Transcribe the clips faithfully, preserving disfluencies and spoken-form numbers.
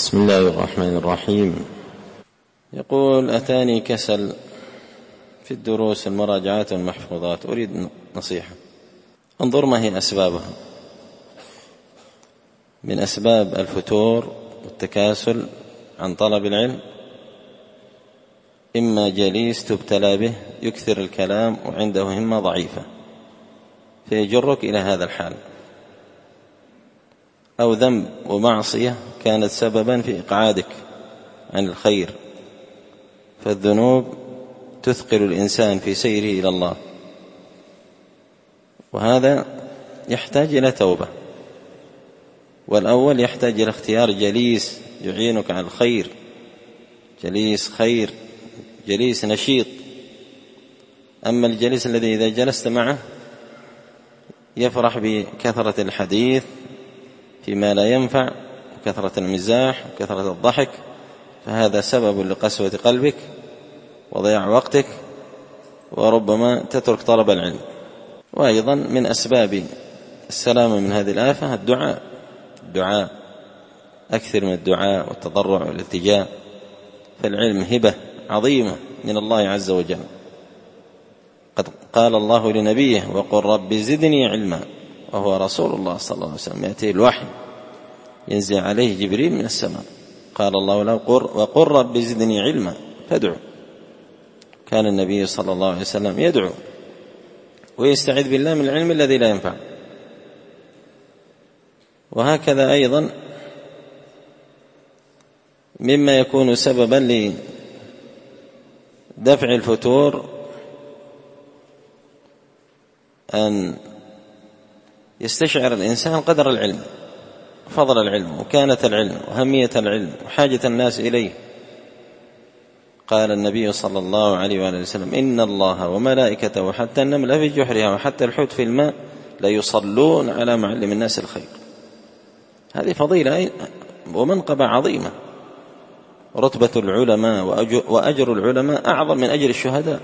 بسم الله الرحمن الرحيم. يقول: أتاني كسل في الدروس المراجعات والمحفوظات، أريد نصيحة. انظر ما هي أسبابها. من أسباب الفتور والتكاسل عن طلب العلم: إما جليس تبتلى به يكثر الكلام وعنده همة ضعيفة فيجرك إلى هذا الحال، أو ذنب ومعصية كانت سببا في إقعادك عن الخير، فالذنوب تثقل الإنسان في سيره إلى الله، وهذا يحتاج إلى توبة. والأول يحتاج إلى اختيار جليس يعينك على الخير، جليس خير، جليس نشيط. أما الجليس الذي إذا جلست معه يفرح بكثرة الحديث فيما لا ينفع وكثرة المزاح وكثرة الضحك، فهذا سبب لقسوة قلبك وضياع وقتك، وربما تترك طلب العلم. وأيضا من أسباب السلامة من هذه الآفة الدعاء الدعاء أكثر من الدعاء والتضرع والالتجاء، فالعلم هبة عظيمة من الله عز وجل. قد قال الله لنبيه: وقل رب زدني علما، وهو رسول الله صلى الله عليه وسلم، يأتيه الوحي ينزل عليه جبريل من السماء. قال الله له: وقل رب زدني علما، فادعو. كان النبي صلى الله عليه وسلم يدعو ويستعيذ بالله من العلم الذي لا ينفع. وهكذا أيضا مما يكون سببا لدفع الفتور أن يستشعر الإنسان قدر العلم، فضل العلم وكانة العلم وهمية العلم وحاجة الناس إليه. قال النبي صلى الله عليه وآله وسلم: إن الله وملائكته وحتى النملة في جحرها وحتى الحوت في الماء لا يصلون على معلم الناس الخير. هذه فضيلة ومنقبة عظيمة. رتبة العلماء وأجر العلماء أعظم من أجر الشهداء.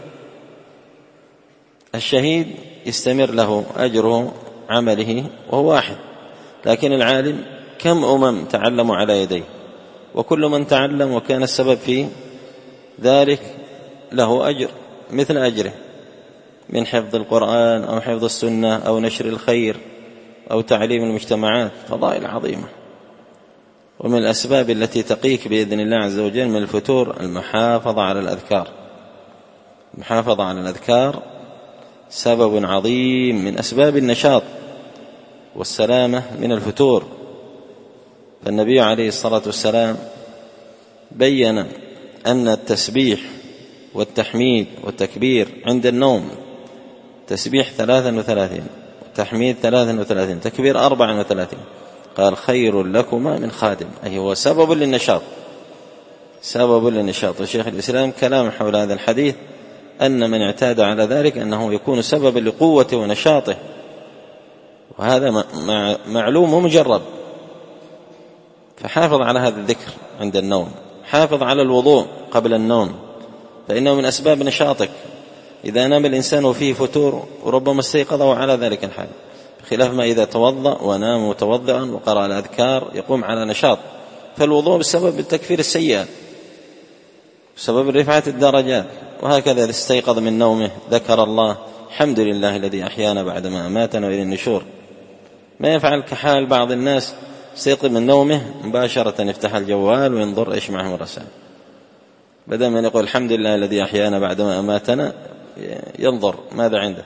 الشهيد يستمر له أجره عمله وهو واحد، لكن العالم كم أمم تعلموا على يديه، وكل من تعلم وكان السبب في ذلك له أجر مثل أجره، من حفظ القرآن أو حفظ السنة أو نشر الخير أو تعليم المجتمعات، فضائل عظيمة. ومن الأسباب التي تقيك بإذن الله عز وجل من الفتور المحافظة على الأذكار. المحافظة على الأذكار سبب عظيم من أسباب النشاط والسلامة من الفتور. فالنبي عليه الصلاة والسلام بيّن أن التسبيح والتحميد والتكبير عند النوم: تسبيح ثلاثا وثلاثين، تحميد ثلاثا وثلاثين، تكبير أربعا وثلاثين، قال: خير لكما من خادم، أي هو سبب للنشاط، سبب للنشاط. وشيخ الإسلام كلام حول هذا الحديث أن من اعتاد على ذلك أنه يكون سببا لقوته ونشاطه، وهذا معلوم ومجرب. فحافظ على هذا الذكر عند النوم، حافظ على الوضوء قبل النوم، فإنه من أسباب نشاطك. إذا نام الإنسان وفيه فتور وربما استيقظه على ذلك الحال، بخلاف ما إذا توضأ ونام متوضئا وقرأ الأذكار يقوم على نشاط. فالوضوء بسبب التكفير السيئات، بسبب رفعة الدرجات. وهكذا إذا استيقظ من نومه ذكر الله: الحمد لله الذي أحيانا بعدما أماتنا وإلى النشور. ما يفعل كحال بعض الناس، يستيقظ من نومه مباشرة يفتح الجوال وينظر إيش معه الرسائل، بدل من يقول الحمد لله الذي أحيانا بعدما أماتنا ينظر ماذا عنده.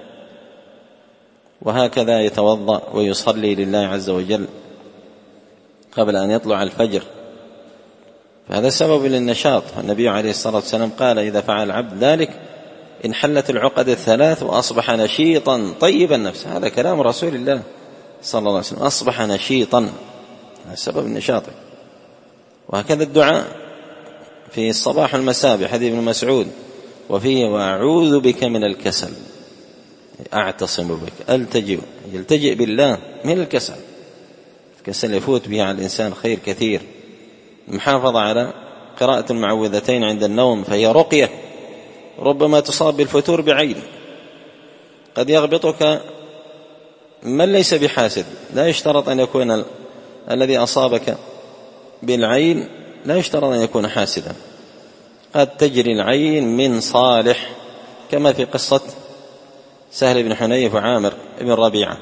وهكذا يتوضأ ويصلي لله عز وجل قبل أن يطلع الفجر، فهذا سبب للنشاط. النبي عليه الصلاة والسلام قال: إذا فعل العبد ذلك انحلت العقد الثلاث وأصبح نشيطا طيب النفس. هذا كلام رسول الله صلى الله عليه وسلم، أصبح نشيطا، هذا سبب النشاط. وهكذا الدعاء في الصباح والمساء بحديث ابن مسعود: وفيه وأعوذ بك من الكسل، أعتصم بك، ألتجئ يلتجئ بالله من الكسل. الكسل يفوت به على الإنسان خير كثير. المحافظة على قراءة المعوذتين عند النوم فهي رقية، ربما تصاب بالفتور بعين. قد يغبطك من ليس بحاسد، لا يشترط أن يكون الذي أصابك بالعين لا يشترط أن يكون حاسدا، قد تجري العين من صالح، كما في قصة سهل بن حنيف وعامر بن ربيعة.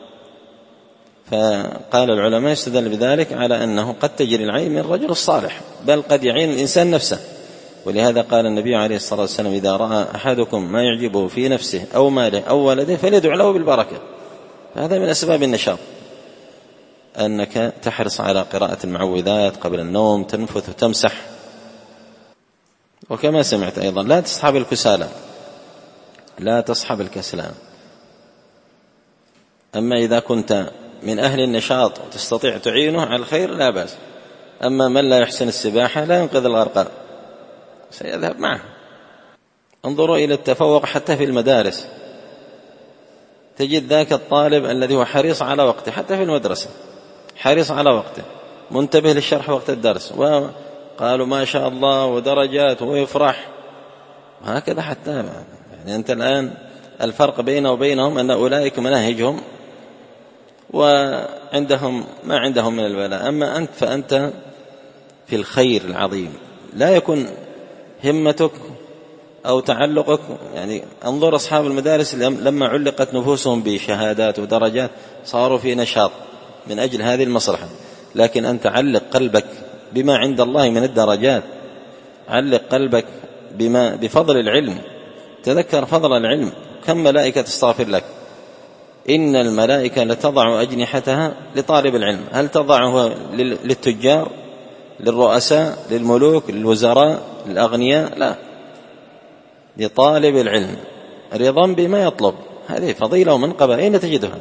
فقال العلماء يستدل بذلك على أنه قد تجري العين من الرجل الصالح، بل قد يعين الإنسان نفسه. ولهذا قال النبي عليه الصلاة والسلام: إذا رأى أحدكم ما يعجبه في نفسه أو ماله أو ولده فليدع له بالبركة. فهذا من أسباب النشاط، أنك تحرص على قراءة المعوذات قبل النوم، تنفث وتمسح. وكما سمعت أيضا لا تصحب الكسالى، لا تصحب الكسلان. أما إذا كنت من أهل النشاط وتستطيع تعينه على الخير لا بأس. أما من لا يحسن السباحة لا ينقذ الغرقى سيذهب معه. انظروا إلى التفوق حتى في المدارس، تجد ذاك الطالب الذي هو حريص على وقته، حتى في المدرسة حريص على وقته، منتبه للشرح وقت الدرس، وقالوا ما شاء الله ودرجات ويفرح، وهكذا. حتى يعني أنت الآن الفرق بينه وبينهم أن أولئك مناهجهم وعندهم ما عندهم من البلاء، أما أنت فأنت في الخير العظيم. لا يكون همتك أو تعلقك، يعني انظر أصحاب المدارس لما علقت نفوسهم بشهادات ودرجات صاروا في نشاط من أجل هذه المصلحة. لكن أن تعلق قلبك بما عند الله من الدرجات، علق قلبك بما بفضل العلم. تذكر فضل العلم، كم ملائكة تستغفر لك. إن الملائكة لتضع أجنحتها لطالب العلم. هل تضعها للتجار، للرؤساء، للملوك، للوزراء، للأغنياء؟ لا، لطالب العلم، رضا بما يطلب. هذه فضيلة ومنقبة. أين تجدها؟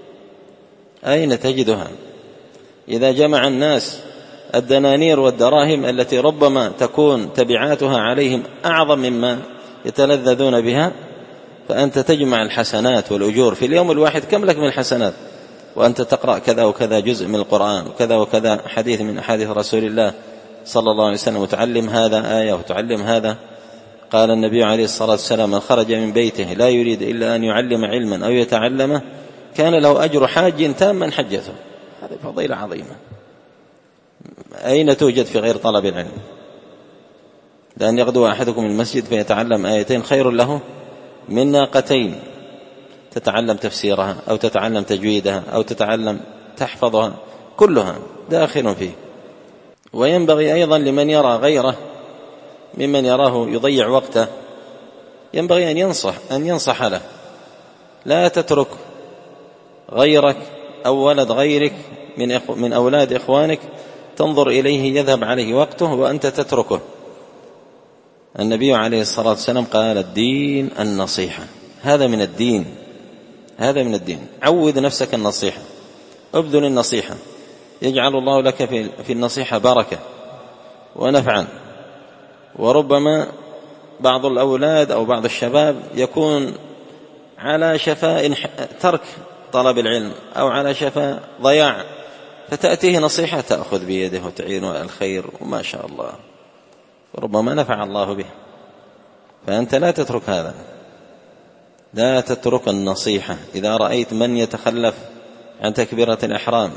أين تجدها؟ إذا جمع الناس الدنانير والدراهم التي ربما تكون تبعاتها عليهم أعظم مما يتلذذون بها، فأنت تجمع الحسنات والأجور في اليوم الواحد. كم لك من الحسنات وأنت تقرأ كذا وكذا جزء من القرآن وكذا وكذا حديث من أحاديث رسول الله صلى الله عليه وسلم، وتعلم هذا آية وتعلم هذا. قال النبي عليه الصلاة والسلام: من خرج من بيته لا يريد إلا أن يعلم علما أو يتعلمه كان له أجر حاج تاما حجته. هذه فضيلة عظيمة. أين توجد في غير طلب العلم؟ لأن يغدو أحدكم المسجد فيتعلم آيتين خير له من ناقتين، تتعلم تفسيرها أو تتعلم تجويدها أو تتعلم تحفظها، كلها داخل فيه. وينبغي أيضا لمن يرى غيره ممن يراه يضيع وقته، ينبغي أن ينصح أن ينصح له. لا تترك غيرك أو ولد غيرك من من أولاد إخوانك تنظر إليه يذهب عليه وقته وأنت تتركه. النبي عليه الصلاة والسلام قال: الدين النصيحة. هذا من الدين، هذا من الدين. عود نفسك النصيحة، ابذل النصيحة، يجعل الله لك في النصيحة بركة ونفعا. وربما بعض الأولاد أو بعض الشباب يكون على شفاء ترك طلب العلم أو على شفاء ضياع، فتأتيه نصيحة تأخذ بيده وتعينه على الخير وما شاء الله، ربما نفع الله به. فأنت لا تترك هذا، لا تترك النصيحة. إذا رأيت من يتخلف عن تكبيرة الإحرام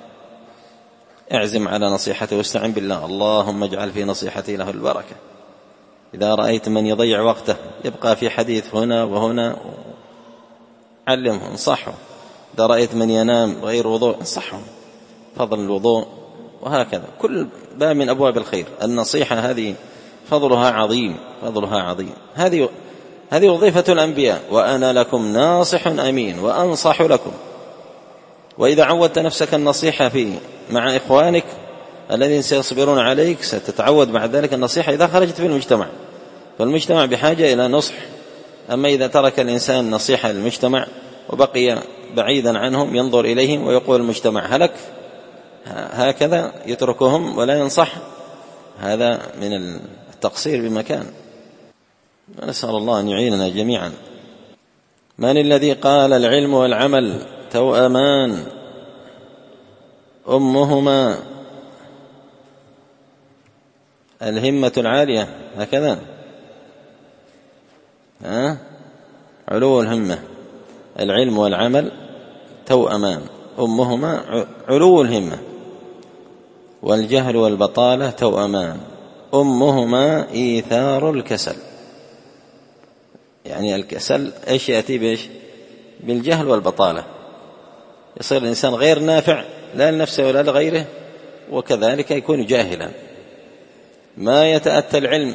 اعزم على نصيحته واستعن بالله، اللهم اجعل في نصيحتي له البركة. إذا رأيت من يضيع وقته يبقى في حديث هنا وهنا علمه، انصحه. إذا رأيت من ينام غير وضوء انصحه فضل الوضوء، وهكذا كل باب من أبواب الخير. النصيحة هذه فضلها عظيم، فضلها عظيم. هذه هذه وظيفة الأنبياء: وأنا لكم ناصح أمين وأنصح لكم. وإذا عودت نفسك النصيحة في مع إخوانك الذين سيصبرون عليك ستتعود بعد ذلك النصيحة إذا خرجت في المجتمع. فالمجتمع بحاجة إلى نصح. أما إذا ترك الإنسان نصيحة للمجتمع وبقي بعيدا عنهم ينظر إليهم ويقول المجتمع هلك، هكذا يتركهم ولا ينصح، هذا من التقصير بمكان. نسأل الله أن يعيننا جميعا. من الذي قال العلم والعمل توأمان أمهما الهمة العالية؟ هكذا ها؟ علو الهمة. العلم والعمل توأمان أمهما علو الهمة. والجهل والبطالة توأمان أمهما إيثار الكسل. يعني الكسل إيش يأتي بإيش؟ بالجهل والبطالة، يصير الإنسان غير نافع لا لنفسه ولا لغيره، وكذلك يكون جاهلا. ما يتأتى العلم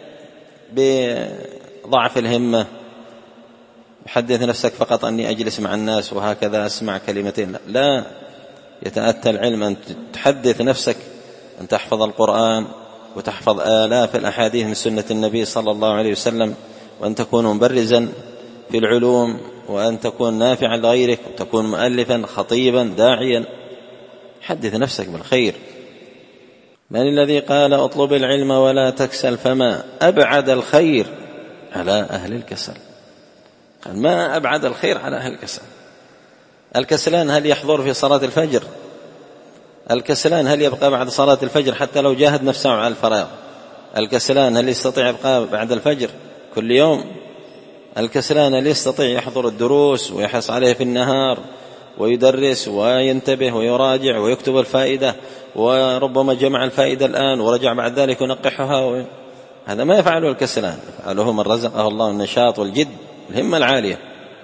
بضعف الهمة، حدث نفسك فقط أني أجلس مع الناس وهكذا أسمع كلمتين، لا, لا يتأتى العلم أن تحدث نفسك أن تحفظ القرآن وتحفظ آلاف الأحاديث من سنة النبي صلى الله عليه وسلم، وأن تكون مبرزا في العلوم، وأن تكون نافعا لغيرك، وتكون مؤلفا خطيبا داعيا. حدث نفسك بالخير. من الذي قال اطلب العلم ولا تكسل؟ فما أبعد الخير على أهل الكسل. قال ما أبعد الخير على أهل الكسل. الكسلان هل يحضر في صلاة الفجر؟ الكسلان هل يبقى بعد صلاة الفجر حتى لو جاهد نفسه على الفراغ؟ الكسلان هل يستطيع يبقى بعد الفجر كل يوم؟ الكسلان هل يستطيع يحضر الدروس ويحرص عليه في النهار ويدرس وينتبه ويراجع ويكتب الفائدة، وربما جمع الفائدة الآن ورجع بعد ذلك ينقحها و... هذا ما يفعله الكسلان، يفعله من رزقه الله النشاط والجد الهمة العالية.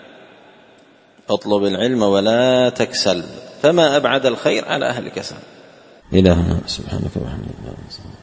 اطلب العلم ولا تكسل، فما أبعد الخير على أهل الكسل. إلهنا سبحانك وبحمدك.